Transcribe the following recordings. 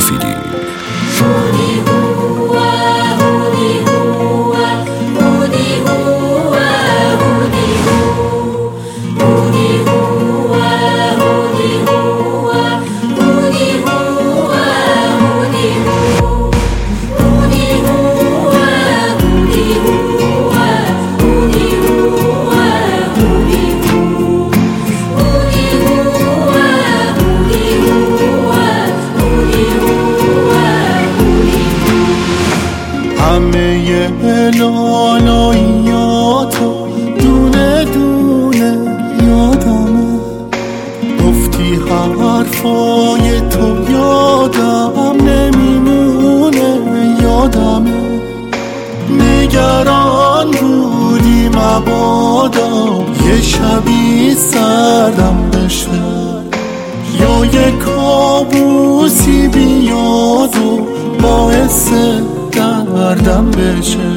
مفیدی. همه لالاییاتو دونه دونه یادمه، گفتی حرفای تو یادم نمیمونه، یادمه. نگران بودی مبادا یه شبی سردم بشه، یا یه کابوسی بیاد و باعث دردم بشه.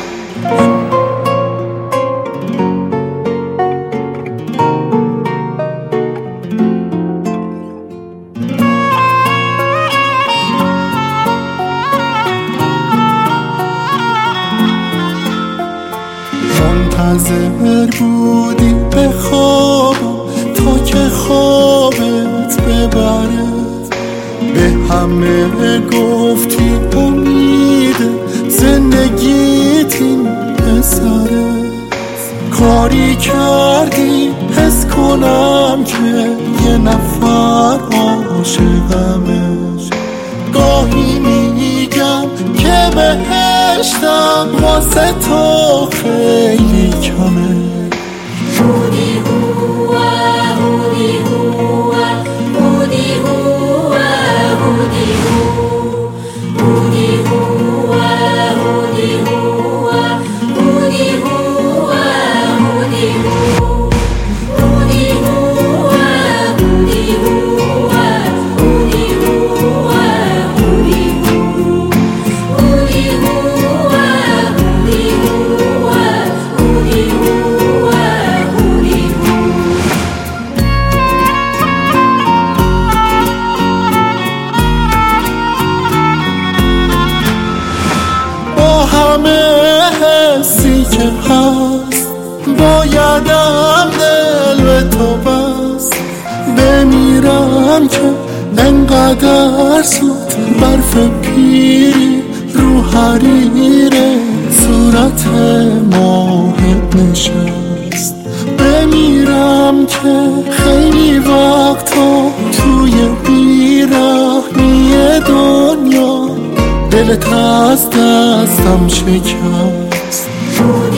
منتظر بودی به خوابم تا که خوابت ببره، به همه گفتی امید زندگیت این پسره. کاری کردی حس کنم که یه نفر عاشقمه، گاهی میگم که بهشتم واسه تو خیلی کمه. همه حسی که هست بایدم دل به تو بست، بمیرم که انقدر زود برف پیری رو حریر صورت ماهت نشست. بمیرم که خیلی وقتا توی بیرحمی دنیا دلت از دستم شکست.